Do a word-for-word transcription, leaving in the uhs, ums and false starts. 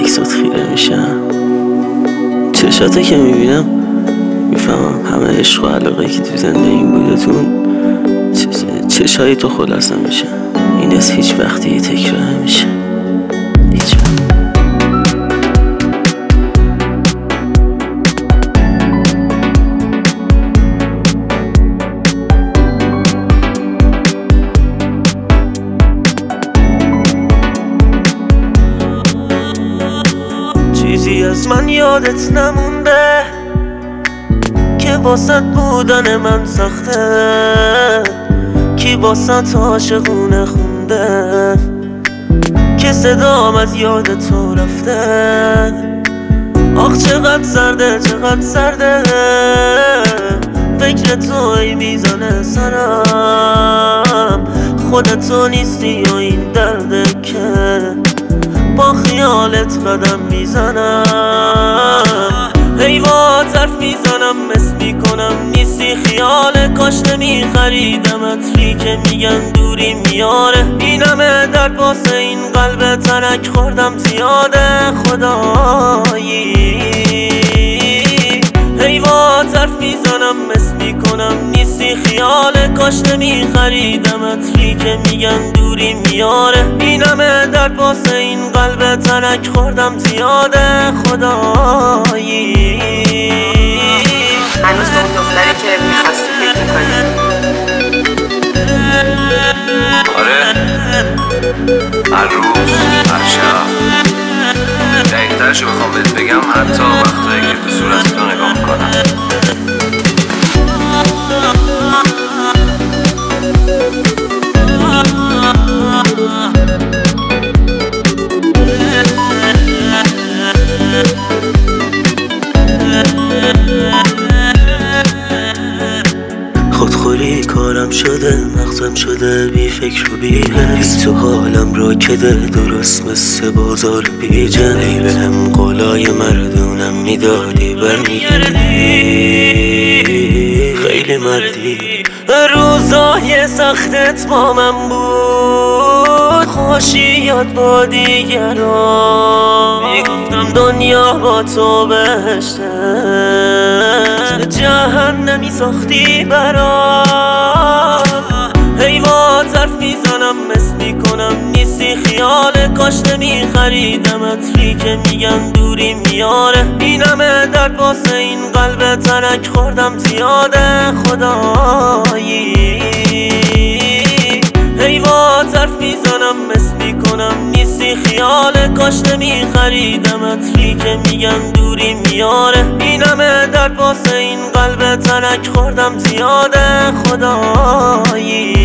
عکسات خیره میشم. چشاته که میبینم میفهمم همه عشق و علاقه که تو زندگیم بودتون چشای تو خلاصه میشه. این از هیچ وقتی تکرار نمیشه، هیچ وقت. چیزی از من یادت نمونده که واسط بودن من سخته، کی واسط عاشقونه خونده که صدام از یاد تو رفته. آخ چقدر سرده چقدر سرده فکر تو ای میزانه سرم. خودتو نیستی و این درده که با خیالت قدم میزنم. حیوات حرف میزنم مس میکنم نیستی خیاله. کاش نمیخریدم عطری که میگن دوری میاره. این همه درد واسه این قلب ترک خوردم زیاده خدایی. حیوات حرف میزنم مس میکنم نیستی خیاله. کاش نمیخریدم عطری که میگن دوری میاره. این همه درد واسه این قلب ترک خوردم زیاده خدایی. هنوز به اون دختری که میخواستی فکر میکنی؟ آره، هر روز هر شب. دقیق‌ترشو بخوام بهت بگم حتی وقتایی که تو صورت تو نگاه میکنم. خودخوری کارم شده مغزم شده بی فکر و بی حس. تو حالم را کده درست مثل بازار بیجن. ای به هم قولای مردونم میدادی برمیگردی خیلی مردی. روزای سختت با من بود خوشیات با دیگران. میگفتم دنیا با تو بهشته جهنمی ساختی برام. حیوات حرف میزنم مس میکنم نیستی خیاله. کاش نمیخریدم عطری که میگن دوری میاره. این همه درد واسه این قلب ترک خوردم زیاده خدایی. حیوات حرف میزنم مس میکنم نیستی خیاله. کاش نمیخریدم عطری که میگن دوری میاره. این همه درد واسه این قلب ترک خوردم زیاده خدایی.